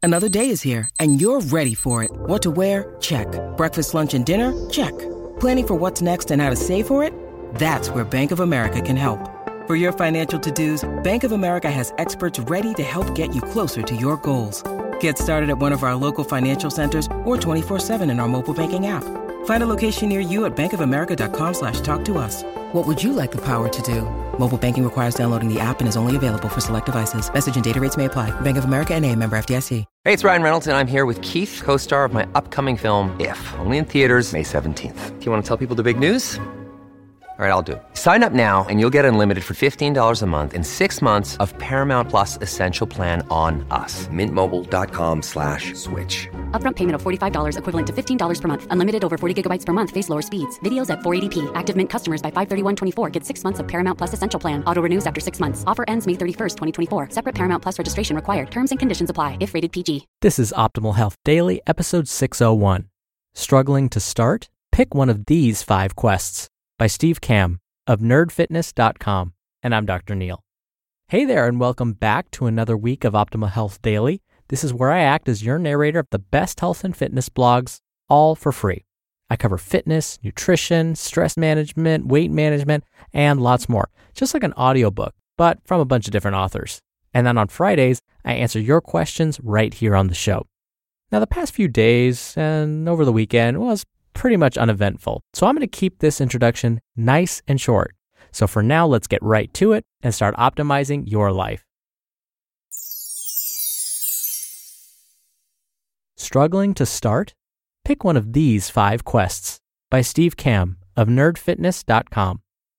Another day is here, and you're ready for it. What to wear? Check. Breakfast, lunch, and dinner? Check. Planning for what's next and how to save for it? That's where Bank of America can help. For your financial to-dos, Bank of America has experts ready to help get you closer to your goals. Get started at one of our local financial centers or 24/7 in our mobile banking app. Find a location near you at bankofamerica.com/talktous. What would you like the power to do? Mobile banking requires downloading the app and is only available for select devices. Message and data rates may apply. Bank of America N.A., member FDIC. Hey, it's Ryan Reynolds, and I'm here with Keith, co-star of my upcoming film, If, only in theaters May 17th. Do you want to tell people the big news? All right, I'll do it. Sign up now and you'll get unlimited for $15 a month and 6 months of Paramount Plus Essential Plan on us. MintMobile.com/switch. Upfront payment of $45 equivalent to $15 per month. Unlimited over 40 gigabytes per month. Face lower speeds. Videos at 480p. Active Mint customers by 531.24 get 6 months of Paramount Plus Essential Plan. Auto renews after 6 months. Offer ends May 31st, 2024. Separate Paramount Plus registration required. Terms and conditions apply if rated PG. This is Optimal Health Daily, episode 601. Struggling to start? Pick one of these 5 quests by Steve Kamb of nerdfitness.com. And I'm Dr. Neil. Hey there, and welcome back to another week of Optimal Health Daily. This is where I act as your narrator of the best health and fitness blogs, all for free. I cover fitness, nutrition, stress management, weight management, and lots more, just like an audiobook, but from a bunch of different authors. And then on Fridays, I answer your questions right here on the show. Now, the past few days and over the weekend was pretty much uneventful, so I'm going to keep this introduction nice and short. So for now, let's get right to it and start optimizing your life. Struggling to start? Pick one of these 5 quests by Steve Kamb of nerdfitness.com.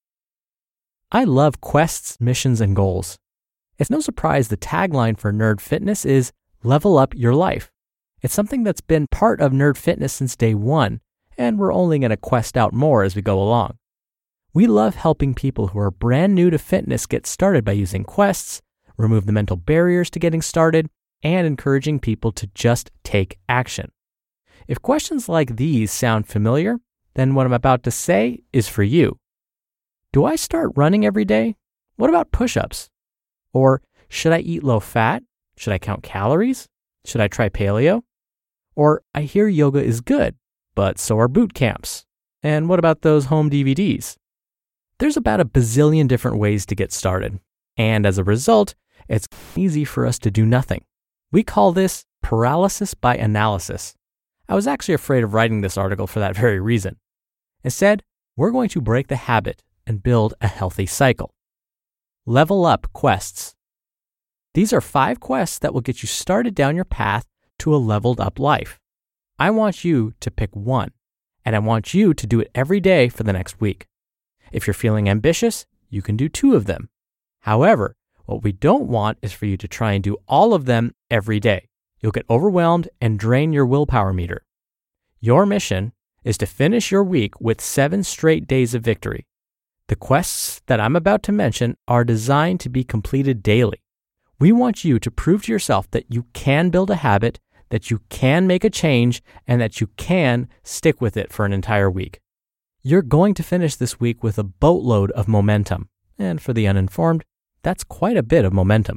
I love quests, missions, and goals. It's no surprise the tagline for Nerd Fitness is Level Up Your Life. It's something that's been part of Nerd Fitness since day one, and we're only going to quest out more as we go along. We love helping people who are brand new to fitness get started by using quests, remove the mental barriers to getting started, and encouraging people to just take action. If questions like these sound familiar, then what I'm about to say is for you. Do I start running every day? What about push-ups? Or should I eat low fat? Should I count calories? Should I try paleo? Or I hear yoga is good, but so are boot camps. And what about those home DVDs? There's about a bazillion different ways to get started. And as a result, it's easy for us to do nothing. We call this paralysis by analysis. I was actually afraid of writing this article for that very reason. Instead, we're going to break the habit and build a healthy cycle. Level Up quests. These are 5 quests that will get you started down your path to a leveled up life. I want you to pick one, and I want you to do it every day for the next week. If you're feeling ambitious, you can do 2 of them. However, what we don't want is for you to try and do all of them every day. You'll get overwhelmed and drain your willpower meter. Your mission is to finish your week with 7 straight days of victory. The quests that I'm about to mention are designed to be completed daily. We want you to prove to yourself that you can build a habit, that you can make a change, and that you can stick with it for an entire week. You're going to finish this week with a boatload of momentum. And for the uninformed, that's quite a bit of momentum.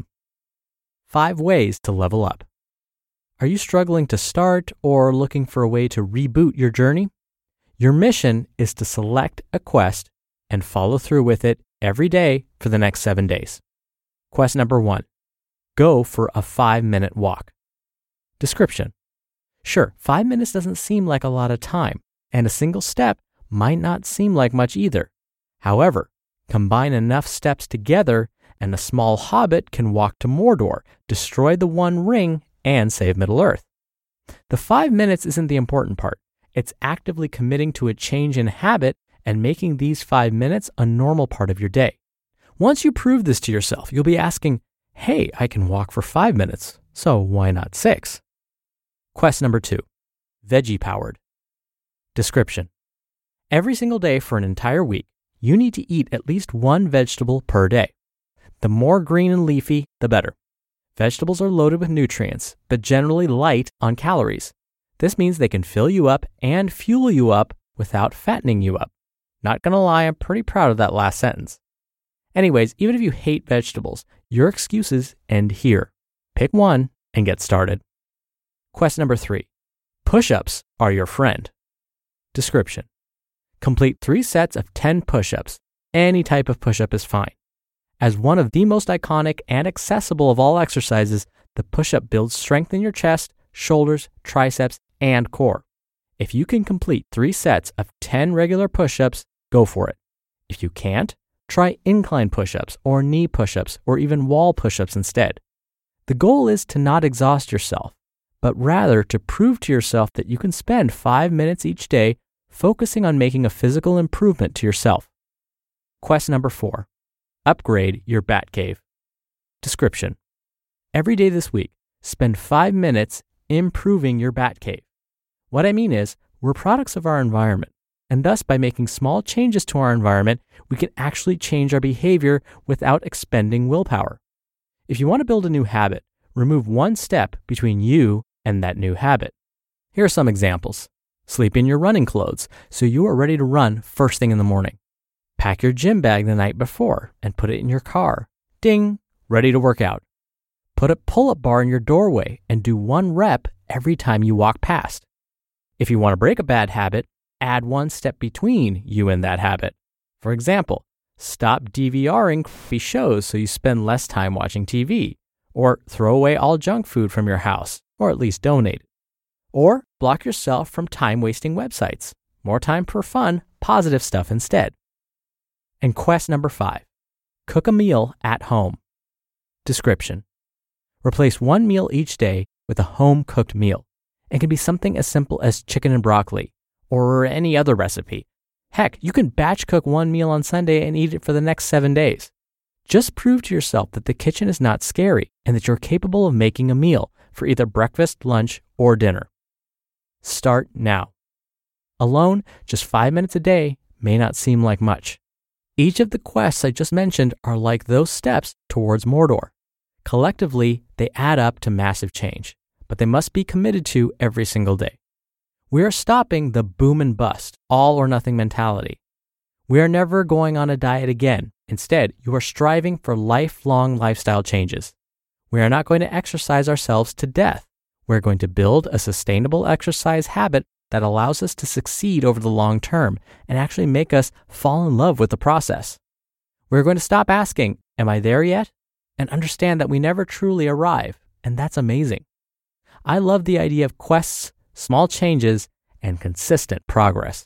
5 ways to level up. Are you struggling to start or looking for a way to reboot your journey? Your mission is to select a quest and follow through with it every day for the next 7 days. Quest number 1. Go for a 5-minute walk. Description. Sure, 5 minutes doesn't seem like a lot of time, and a single step might not seem like much either. However, combine enough steps together and a small hobbit can walk to Mordor, destroy the One Ring, and save Middle-earth. The 5 minutes isn't the important part. It's actively committing to a change in habit and making these 5 minutes a normal part of your day. Once you prove this to yourself, you'll be asking, hey, I can walk for 5 minutes, so why not 6? Quest number 2, veggie powered. Description. Every single day for an entire week, you need to eat at least 1 vegetable per day. The more green and leafy, the better. Vegetables are loaded with nutrients, but generally light on calories. This means they can fill you up and fuel you up without fattening you up. Not gonna lie, I'm pretty proud of that last sentence. Anyways, even if you hate vegetables, your excuses end here. Pick one and get started. Quest number 3. Push-ups are your friend. Description. Complete 3 sets of 10 push-ups. Any type of push-up is fine. As one of the most iconic and accessible of all exercises, the push-up builds strength in your chest, shoulders, triceps, and core. If you can complete 3 sets of 10 regular push-ups, go for it. If you can't, try incline push-ups or knee push-ups or even wall push-ups instead. The goal is to not exhaust yourself, but rather to prove to yourself that you can spend 5 minutes each day focusing on making a physical improvement to yourself. Quest number 4. Upgrade your Batcave. Description. Every day this week, spend 5 minutes improving your Batcave. What I mean is, we're products of our environment, and thus by making small changes to our environment, we can actually change our behavior without expending willpower. If you want to build a new habit, remove one step between you and that new habit. Here are some examples. Sleep in your running clothes so you are ready to run first thing in the morning. Pack your gym bag the night before and put it in your car. Ding! Ready to work out. Put a pull-up bar in your doorway and do 1 rep every time you walk past. If you want to break a bad habit, add 1 step between you and that habit. For example, stop DVRing crappy shows so you spend less time watching TV, or throw away all junk food from your house, or at least donate it. Or block yourself from time-wasting websites. More time for fun, positive stuff instead. And quest number 5. Cook a meal at home. Description. Replace 1 meal each day with a home-cooked meal. It can be something as simple as chicken and broccoli, or any other recipe. Heck, you can batch cook 1 meal on Sunday and eat it for the next 7 days. Just prove to yourself that the kitchen is not scary and that you're capable of making a meal for either breakfast, lunch, or dinner. Start now. Alone, just 5 minutes a day may not seem like much. Each of the quests I just mentioned are like those steps towards Mordor. Collectively, they add up to massive change, but they must be committed to every single day. We are stopping the boom and bust, all or nothing mentality. We are never going on a diet again. Instead, you are striving for lifelong lifestyle changes. We are not going to exercise ourselves to death. We're going to build a sustainable exercise habit that allows us to succeed over the long term and actually make us fall in love with the process. We're going to stop asking, "Am I there yet?" and understand that we never truly arrive, and that's amazing. I love the idea of quests, small changes, and consistent progress.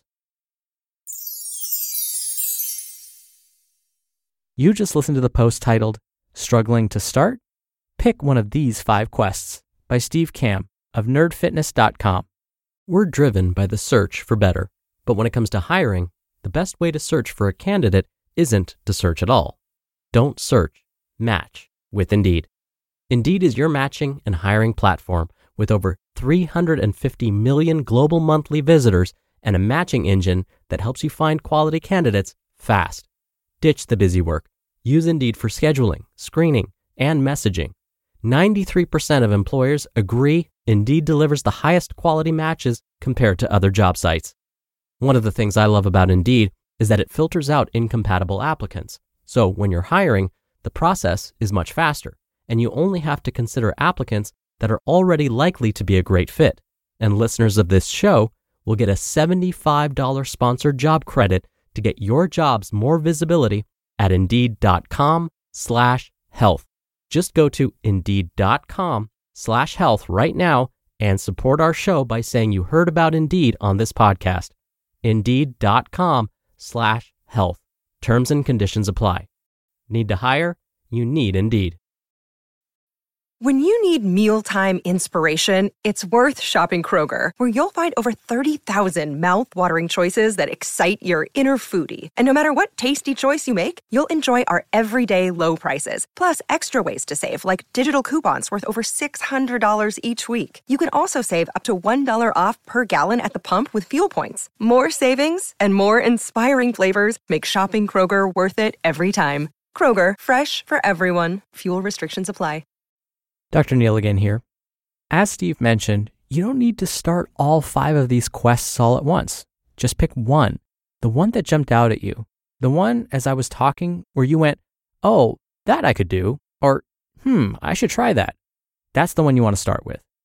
You just listened to the post titled, Struggling to Start? Pick one of these 5 quests by Steve Kamb of nerdfitness.com. We're driven by the search for better, but when it comes to hiring, the best way to search for a candidate isn't to search at all. Don't search, match with Indeed. Indeed is your matching and hiring platform with over 350 million global monthly visitors and a matching engine that helps you find quality candidates fast. Ditch the busy work. Use Indeed for scheduling, screening, and messaging. 93% of employers agree Indeed delivers the highest quality matches compared to other job sites. One of the things I love about Indeed is that it filters out incompatible applicants. So when you're hiring, the process is much faster, and you only have to consider applicants that are already likely to be a great fit. And listeners of this show will get a $75 sponsored job credit to get your jobs more visibility at Indeed.com/health. Just go to Indeed.com/health right now and support our show by saying you heard about Indeed on this podcast. Indeed.com/health. Terms and conditions apply. Need to hire? You need Indeed. When you need mealtime inspiration, it's worth shopping Kroger, where you'll find over 30,000 mouth-watering choices that excite your inner foodie. And no matter what tasty choice you make, you'll enjoy our everyday low prices, plus extra ways to save, like digital coupons worth over $600 each week. You can also save up to $1 off per gallon at the pump with fuel points. More savings and more inspiring flavors make shopping Kroger worth it every time. Kroger, fresh for everyone. Fuel restrictions apply. Dr. Neal again here. As Steve mentioned, you don't need to start all 5 of these quests all at once. Just pick one, the one that jumped out at you. The one, as I was talking, where you went, "Oh, that I could do," or, I should try that. That's the one you want to start with.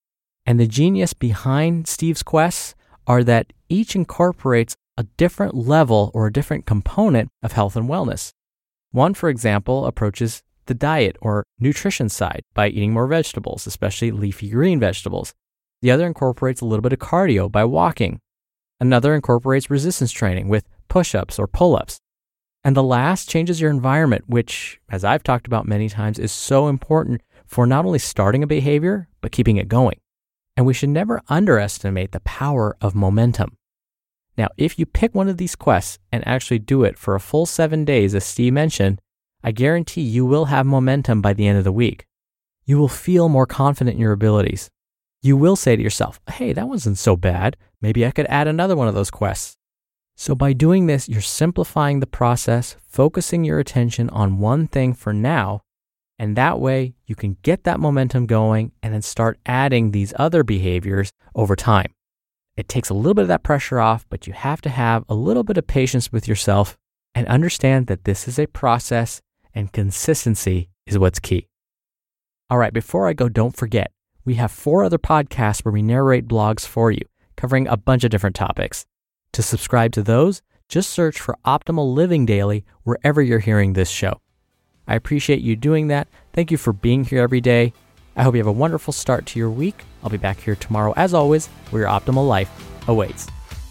And the genius behind Steve's quests are that each incorporates a different level or a different component of health and wellness. One, for example, approaches the diet or nutrition side by eating more vegetables, especially leafy green vegetables. The other incorporates a little bit of cardio by walking. Another incorporates resistance training with push-ups or pull-ups. And the last changes your environment, which, as I've talked about many times, is so important for not only starting a behavior, but keeping it going. And we should never underestimate the power of momentum. Now, if you pick one of these quests and actually do it for a full 7 days, as Steve mentioned, I guarantee you will have momentum by the end of the week. You will feel more confident in your abilities. You will say to yourself, hey, that wasn't so bad. Maybe I could add another one of those quests. So by doing this, you're simplifying the process, focusing your attention on one thing for now, and that way you can get that momentum going and then start adding these other behaviors over time. It takes a little bit of that pressure off, but you have to have a little bit of patience with yourself and understand that this is a process and consistency is what's key. All right, before I go, don't forget, we have 4 other podcasts where we narrate blogs for you, covering a bunch of different topics. To subscribe to those, just search for Optimal Living Daily wherever you're hearing this show. I appreciate you doing that. Thank you for being here every day. I hope you have a wonderful start to your week. I'll be back here tomorrow, as always, where your optimal life awaits.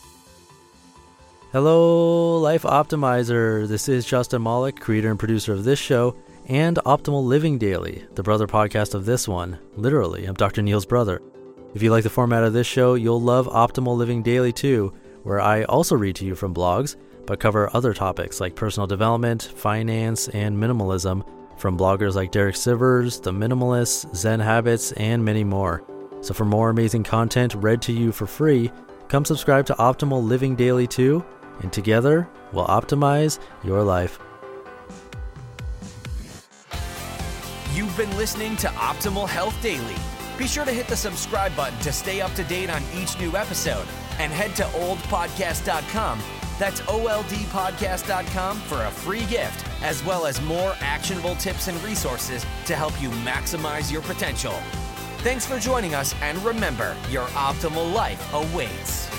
Hello, Life Optimizer. This is Justin Malik, creator and producer of this show and Optimal Living Daily, the brother podcast of this one. Literally, I'm Dr. Neil's brother. If you like the format of this show, you'll love Optimal Living Daily too, where I also read to you from blogs, but cover other topics like personal development, finance, and minimalism from bloggers like Derek Sivers, The Minimalists, Zen Habits, and many more. So for more amazing content read to you for free, come subscribe to Optimal Living Daily too, and together we'll optimize your life. You've been listening to Optimal Health Daily. Be sure to hit the subscribe button to stay up to date on each new episode, and head to oldpodcast.com. That's oldpodcast.com for a free gift, as well as more actionable tips and resources to help you maximize your potential. Thanks for joining us, and remember, your optimal life awaits.